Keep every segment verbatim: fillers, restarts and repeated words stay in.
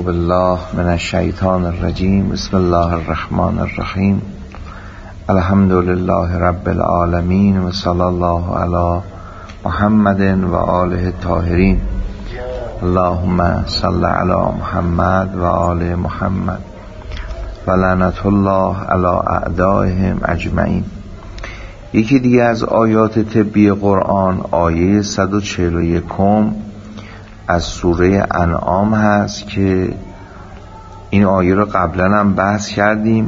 اعوذ بالله من الشیطان الرجیم. بسم الله الرحمن الرحیم. الحمد لله رب العالمین و صلی الله علی محمد و آله الطاهرین. اللهم صل علی محمد و آل محمد و لعنت الله علی اعدائهم اجمعین. یکی دیگه از آیات طبی قرآن آیه صد و چهل و یک از سوره انعام هست که این آیه رو قبلا هم بحث کردیم،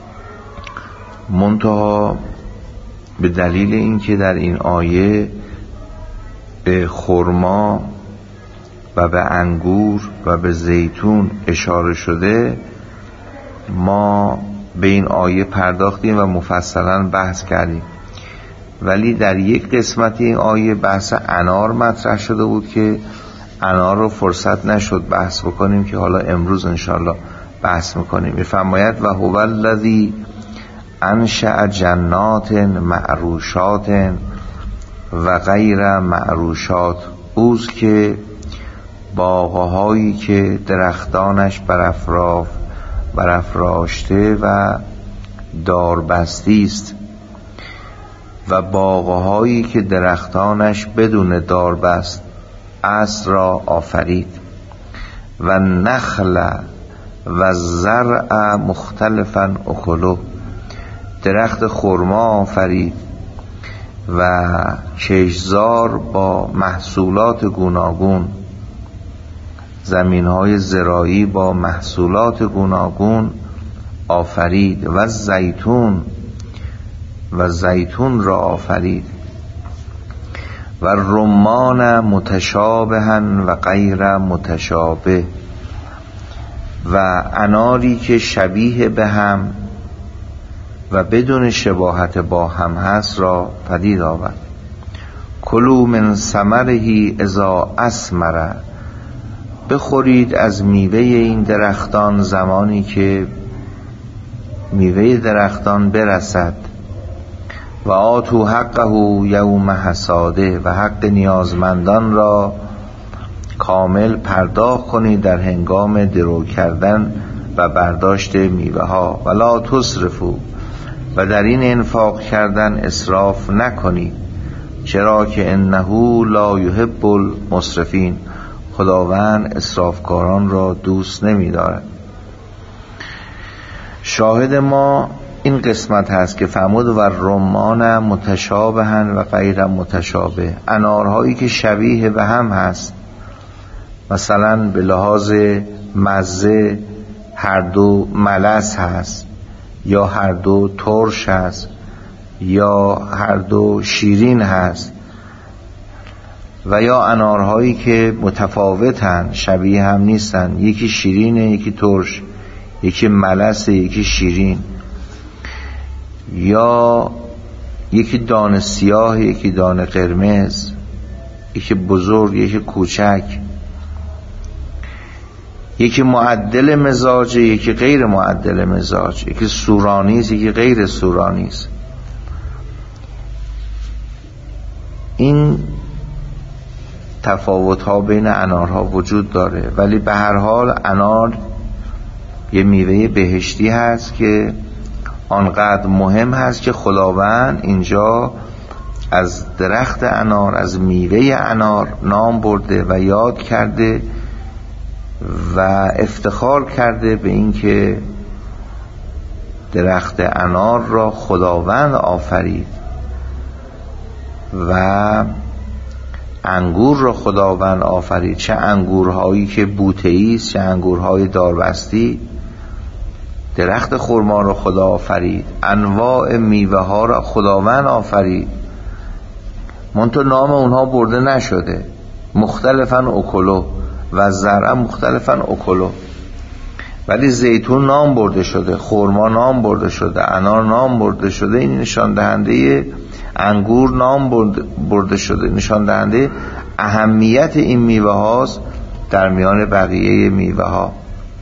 منتها به دلیل اینکه در این آیه به خرما و به انگور و به زیتون اشاره شده، ما به این آیه پرداختیم و مفصلا بحث کردیم. ولی در یک قسمتی این آیه بحث انار مطرح شده بود که انار رو فرصت نشد بحث بکنیم که حالا امروز انشاءالله بحث میکنیم. میفرماید و هو الذی انشأ جنات معروشات و غیر معروشات، اوست که باغهایی که درختانش برافراف برافراشته و داربستی است و باغهایی که درختانش بدون داربست است را آفرید و نخل و زرع مختلفا اکله، درخت خرما آفرید و کشتزار با محصولات گوناگون، زمینهای زراعی با محصولات گوناگون آفرید و زیتون و زیتون را آفرید و رمان متشابها و غیر متشابه، و اناری که شبیه به هم و بدون شباهت با هم هست را پدید آورد. کلوا من ثمره اذا اثمر، بخورید از میوه این درختان زمانی که میوه درختان برسد. و آتوا حقه یوم حصاده، و حق نیازمندان را کامل پرداخت کنید در هنگام درو کردن و برداشت میوه ها. ولا تسرفوا، و در این انفاق کردن اسراف نکنید، چرا که انه لا یحب المسرفین، خداوند اسرافکاران را دوست نمی دارد. شاهد ما این قسمت هست که فرمود و رمان متشابها و غیر متشابه، انارهایی که شبیه به هم هست، مثلا به لحاظ مزه هر دو ملس هست، یا هر دو ترش هست، یا هر دو شیرین هست، و یا انارهایی که متفاوتن، شبیه هم نیستن، یکی شیرینه یکی ترش، یکی ملس یکی شیرین، یا یکی دانه سیاه یکی دانه قرمز، یکی بزرگ یکی کوچک، یکی معدل مزاج یکی غیر معدل مزاج، یکی سورانی است یکی غیر سورانی است. این تفاوت ها بین انارها وجود داره، ولی به هر حال انار یه میوه بهشتی هست که آنقدر مهم هست که خداوند اینجا از درخت انار، از میوه انار نام برده و یاد کرده و افتخار کرده به اینکه درخت انار را خداوند آفرید و انگور را خداوند آفرید، چه انگورهایی که بوته‌ای است چه انگورهای داربستی. درخت خرما را خدا آفرید، انواع میوه ها را خداوند آفرید، منتها نام اونها برده نشده. مختلفاً اکلو و زرع مختلفاً اکلو، ولی زیتون نام برده شده، خرما نام برده شده، انار نام برده شده. این نشان دهنده انگور نام برده شده، نشان دهنده اهمیت این میوه هاست در میان بقیه میوه ها.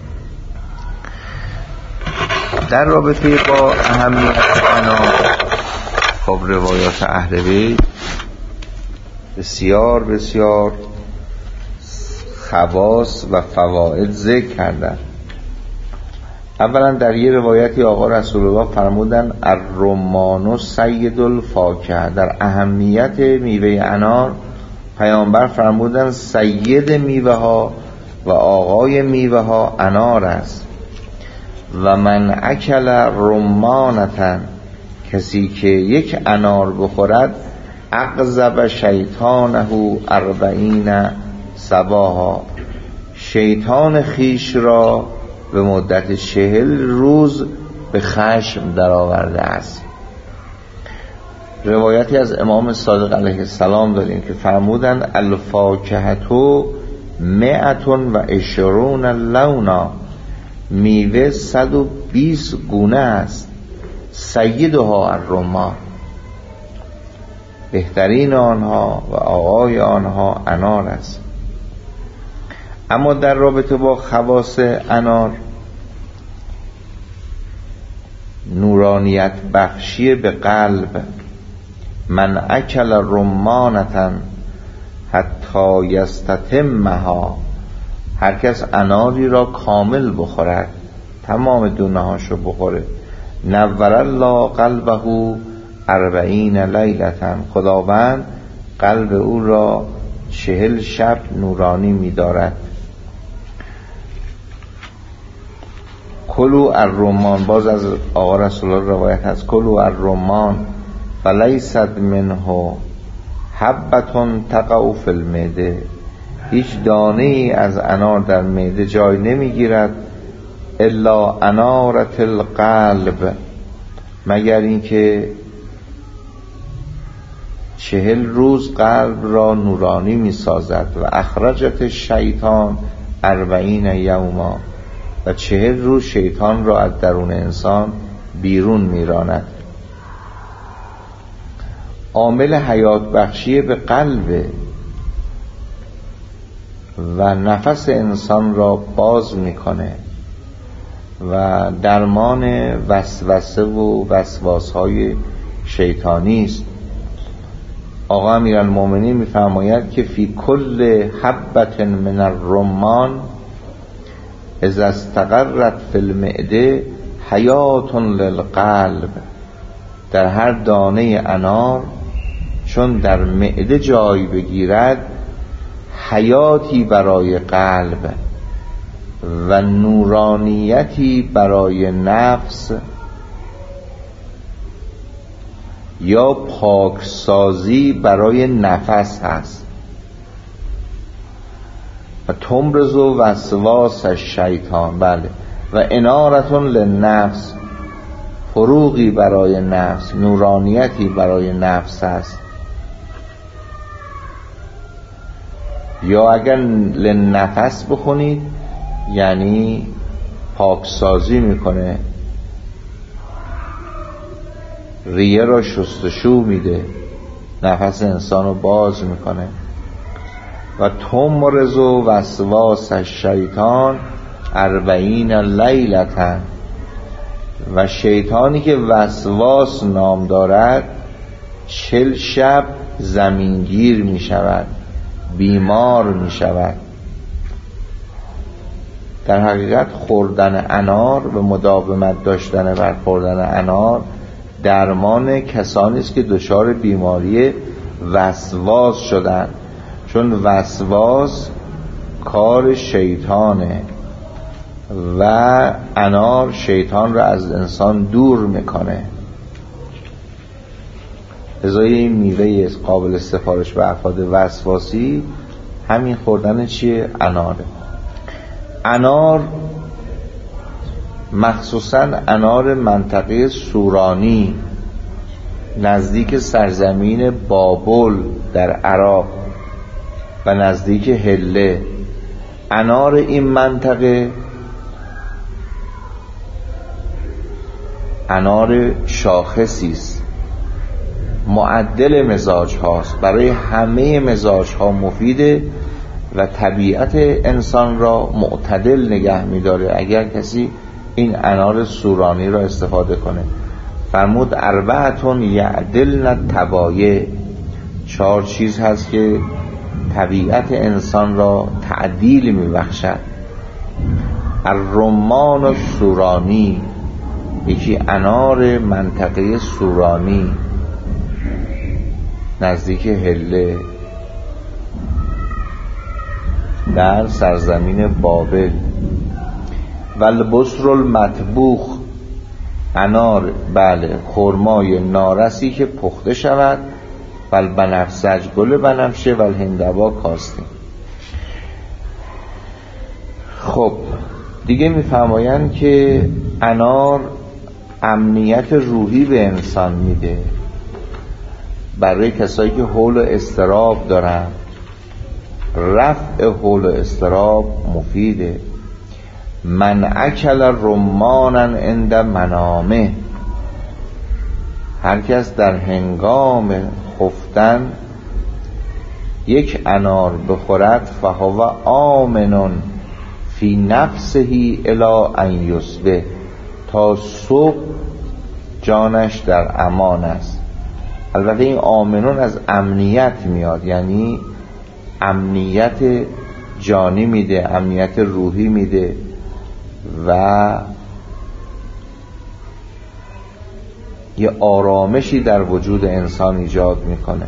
در رابطه با اهمیت انار، خب روایات اهل بیت بسیار بسیار خواص و فواید ذکر کردن. اولا در یه روایتی آقا رسول الله فرمودن الرمان سید الفاکهه، در اهمیت میوه انار پیامبر فرمودن سید میوه ها و آقای میوه ها انار است. و من اکل رمانتن، کسی که یک انار بخورد اغضب شیطانه اربعین صباحا، شیطان خیش را به مدت چهل روز به خشم در آورده است. روایتی از امام صادق علیه السلام داریم که فرمودند الفاکهتو مئتون و عشرون لونا، میوه صد و بیست گونه است، سیدها الرمان، بهترین آنها و آقای آنها انار است. اما در رابطه با خواص انار، نورانیت بخشی به قلب، من اکل رمانتن حتی یستتمها، هر کس اناری را کامل بخورد، تمام دونه هاشو بخوره، نور الله قلبه اربعین لیلتن، خداوند قلب او را چهل شب نورانی می‌دارد. کلوا الرمان، باز از آقا رسول الله روایت هست کلوا الرمان فلیست منه حبتون تقع فی المعده، هیچ دانه ای از انار در معده جای نمیگیرد الا انارت القلب، مگر اینکه چهل روز قلب را نورانی می سازد. و اخرجت شیطان اربعین یوما، و چهل روز شیطان را از درون انسان بیرون می راند. عامل حیات بخشی به قلب و نفس انسان را باز میکنه و درمان وسوسه و وسواسهای شیطانی است. آقا امیرالمومنین میفرماید که فی کل حبة من الرمان اذا استقرت فی المعده حیات للقلب، در هر دانه انار چون در معده جای بگیرد حیاتی برای قلب و نورانیتی برای نفس یا پاکسازی برای نفس هست. و تمرز و وسواس شیطان، بله، و انارتون للنفس، فروغی برای نفس، نورانیتی برای نفس هست. یا اگر لنفس بخونید یعنی پاکسازی میکنه، ریه را شستشو میده، نفس انسان رو باز میکنه. و تمرز و وسواس شیطان اربعین لیلتن، و شیطانی که وسواس نام دارد چل شب زمینگیر می شود، بیمار می شود. در حقیقت خوردن انار و مداومت داشتن بر خوردن انار درمان کسانی است که دچار بیماری وسواس شدن، چون وسواس کار شیطانه و انار شیطان را از انسان دور میکنه. ازای این میوه قابل سفارش به افراد وسواسی همین خوردن چیه؟ اناره. انار مخصوصا انار منطقه سورانی نزدیک سرزمین بابل در عراق و نزدیک هله، انار این منطقه انار شاخصی است، معدل مزاج هاست، برای همه مزاج ها مفیده و طبیعت انسان را معتدل نگه می‌داره اگر کسی این انار سورانی را استفاده کنه. فرمود اربعتون یعدلن التبایع، چهار چیز هست که طبیعت انسان را تعدیل می‌بخشد. الرمان و سورانی، یکی انار منطقه سورانی نزدیک هله در سرزمین بابل. و البصر المطبوخ، انار بله خرمای نارسی که پخته شود. و البنفسج، گل بنفشه. و الهندبا کاستین. خب دیگه میفرمایند که انار امنیت روحی به انسان میده برای کسایی که حول و اضطراب دارن. رفع حول و اضطراب مفیده. من اکل رمانا عند منامه، هر کس در هنگام خفتن یک انار بخورد فهو آمن فی نفسه الی ان یصبح، تا صبح جانش در امان است. البته این آمنون از امنیت میاد، یعنی امنیت جانی میده، امنیت روحی میده و یه آرامشی در وجود انسان ایجاد میکنه.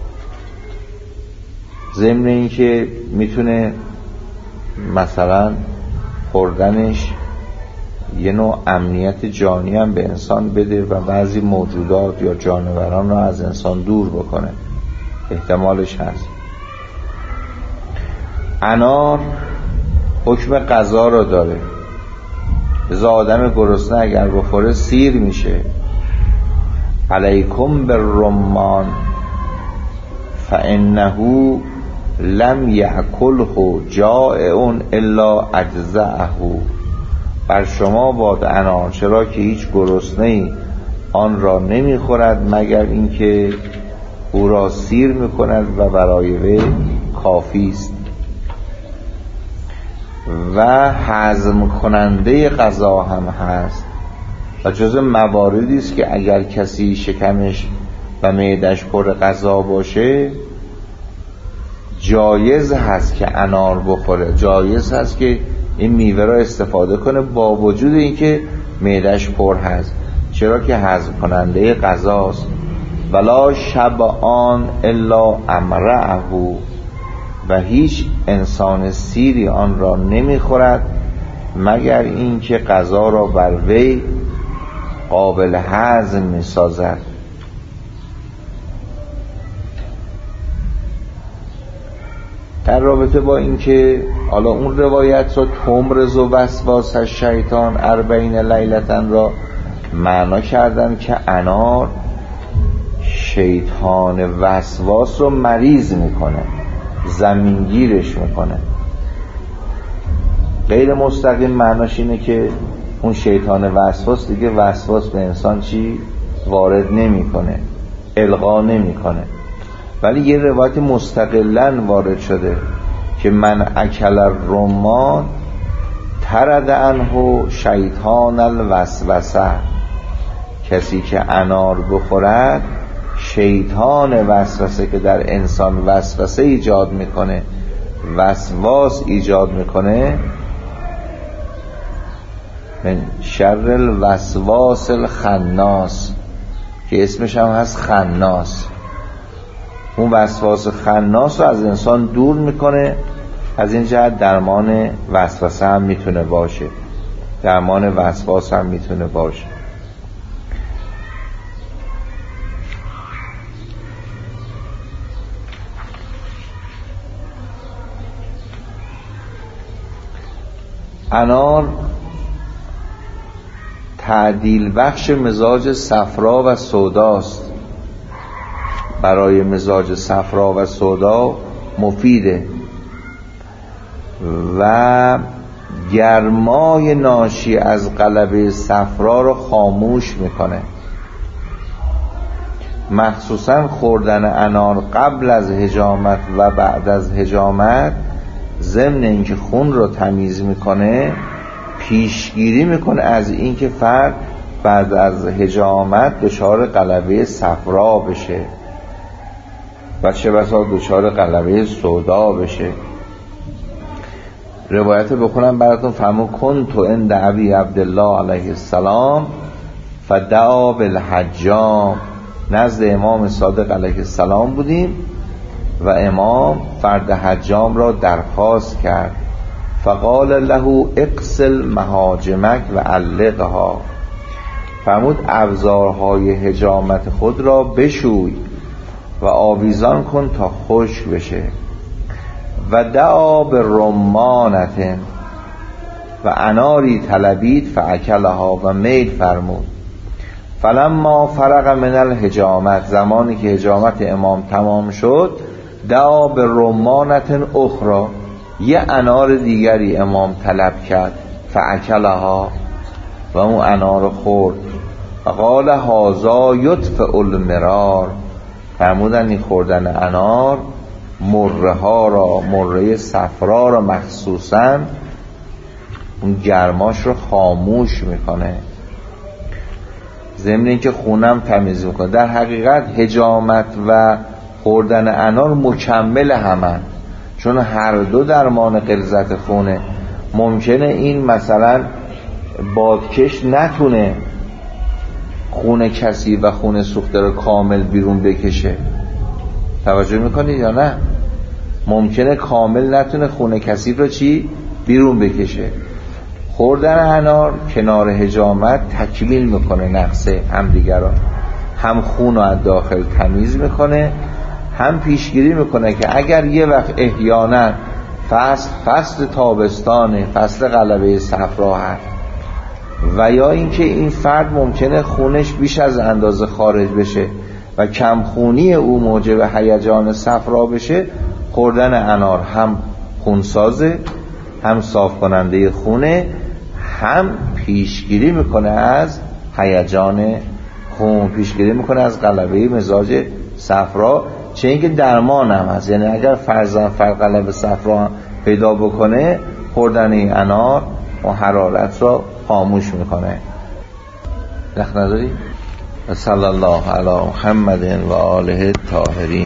ضمن این که میتونه مثلا خوردنش یه نوع امنیت جانی هم به انسان بده و بعضی موجودات یا جانوران رو از انسان دور بکنه، احتمالش هست. انار حکم غذا رو داره، از آدم گرسنه اگر بخوره سیر میشه. علیکم بالرمان فانه لم یأکله جائع الا اجزعه، بر شما باد انار، چرا که هیچ گرسنه‌ای آن را نمیخورد مگر اینکه او را سیر میکند و برای وی کافی است. و هضم کننده غذا هم هست و جزء مواردی است که اگر کسی شکمش و معده‌اش پر غذا باشه جایز هست که انار بخوره، جایز هست که این میوه را استفاده کنه با وجود اینکه معده‌اش پر هست، چرا که هضم کننده غذاست. ولا شبعان الا امرعه، و هیچ انسان سیری آن را نمیخورد مگر اینکه غذا را بر وی قابل هضم میسازد. در رابطه با اینکه حالا اون روایت را تمرز و وسواس الشیطان اربعین لیلتن را معنا کردن که انار شیطان وسواس رو مریض میکنه، زمینگیرش میکنه. غیر مستقیم معناش اینه که اون شیطان وسواس دیگه وسواس به انسان چی وارد نمیکنه، القا نمیکنه. ولی یه روایت مستقلاً وارد شده که من اکل الرمان ترد عنه شیطان الوسوسه، کسی که انار بخورد شیطان وسوسه که در انسان وسوسه ایجاد میکنه، وسواس ایجاد میکنه، من شر الوسواس الخناس که اسمش هم هست خناس، اون وسواس خناس رو از انسان دور میکنه. از این جهت درمان وسوسه هم میتونه باشه، درمان وسواس هم میتونه باشه. انار تعدیل بخش مزاج صفرا و سوداست، برای مزاج صفرا و سودا مفیده و گرمای ناشی از غلبه صفرا رو خاموش میکنه. مخصوصا خوردن انار قبل از حجامت و بعد از حجامت ضمن اینکه خون رو تمیز میکنه پیشگیری میکنه از اینکه فرد بعد از حجامت دچار غلبه صفرا بشه. و چه بسا دچار غلبه سودا بشه. روایت بخونم براتون. فرمود کنت عند ابی عبدالله علیه السلام فدعا بالحجام. نزد امام صادق علیه السلام بودیم و امام فرد حجام را درخواست کرد. فقال له اغسل محاجمک و علقها. فرمود ابزارهای حجامت خود را بشوی و آویزان کن تا خشک بشه. و دعا به رمانت و اناری طلبید فاکلها و میل فرمود. فلما فرغ من الحجامت، زمانی که حجامت امام تمام شد، دعا به رمانت اخرى، یه انار دیگری امام طلب کرد. فاکلها و اون انار خورد. فقال هذا یطفئ المرار. فرمودن این خوردن انار مره ها را، مره صفرا را مخصوصا اون گرماش رو خاموش میکنه، ضمن اینکه خونم تمیز میکنه. در حقیقت حجامت و خوردن انار مکمل همن، چون هر دو درمان غلظت خونه. ممکنه این مثلا بادکش نتونه خون کثیف و خون سوخته رو کامل بیرون بکشه، توجه میکنید یا نه؟ ممکنه کامل نتونه خون کثیف رو چی؟ بیرون بکشه. خوردن انار کنار حجامت تکمیل میکنه نقص همدیگران، هم خون رو از داخل تمیز میکنه، هم پیشگیری میکنه که اگر یه وقت احیانا فصل فصل تابستانه، فصل غلبه صفرا هست، و یا اینکه این فرد ممکنه خونش بیش از اندازه خارج بشه و کم خونی او موجب هیجان صفرا بشه، خوردن انار هم خونسازه، هم صاف کننده خونه، هم پیشگیری میکنه از هیجان خون، پیشگیری میکنه از غلبه مزاج صفرا، چه اینکه درمان هم هست. یعنی اگر فرضاً فرد غلبه صفرا پیدا بکنه، خوردن این انار و حرارت را خاموش میکنه. لخ نداری؟ صلی الله علی محمد و آله الطاهرین.